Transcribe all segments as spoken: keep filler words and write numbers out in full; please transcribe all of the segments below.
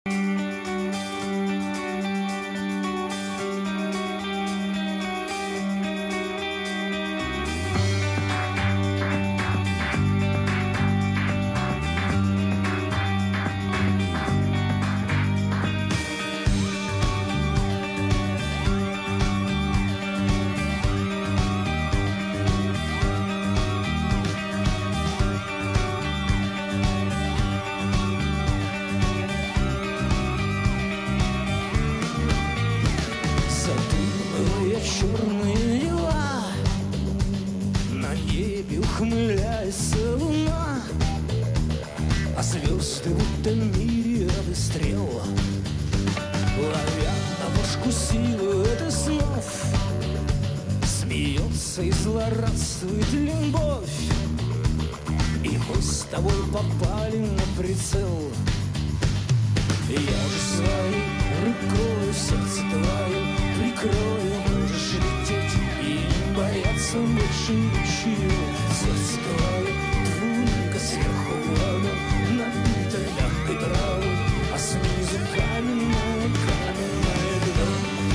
Черные дела, на небе ухмыляется луна, а звезды будто мириады стрел, ловя на башку силу это снов. Смеется и злорадствует любовь, и мы с тобой попали на прицел. Я же своей рукой сердце твое прикрою, можешь лететь и не бояться больше ничего. Сердце твое двуника сверху оно набито мягкой травой, а снизу каменное, каменное дно.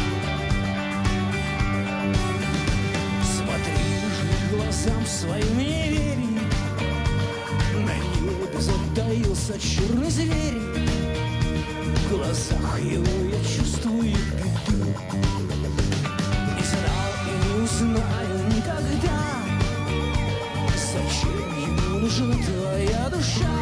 Смотри же глазам своим, не верь, на небе затаился черный зверь. В глазах его я чувствую беду. Не знал и не узнаю никогда, зачем ему нужна твоя душа.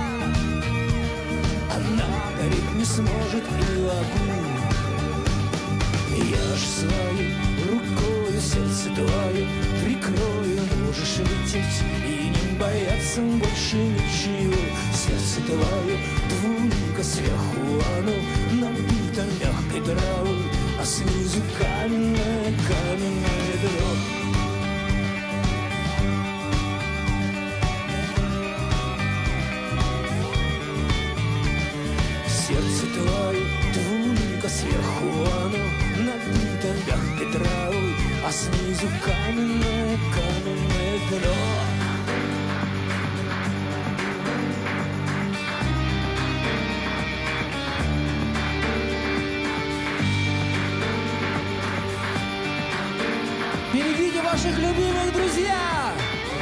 Она гореть не сможет и в огне. Я ж своей рукой сердце твое прикрою, можешь лететь и не бояться больше ничего. Сердце твое двуника сверху оно набито мягкой травой, а снизу каменное, каменное дно. Сердце твое двуника сверху оно набито мягкой травой, а снизу каменное, каменное дно. Берегите ваших любимых, друзья!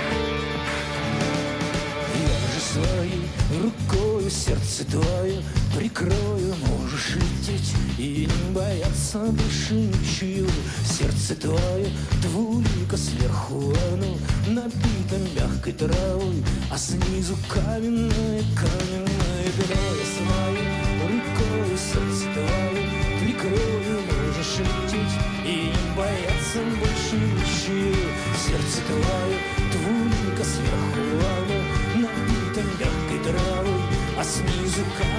Я же своей рукой сердце твое прикрою, можешь лететь и не бояться больше ничего. Сердце твое двулико сверху оно набито мягкой травой, а снизу каменное, каменное дно. Я своей рукой сердце твое прикрою, можешь лететь и не бояться больше ничего. Сердце твое двулико сверху оно набито мягкой травой, а снизу каменное.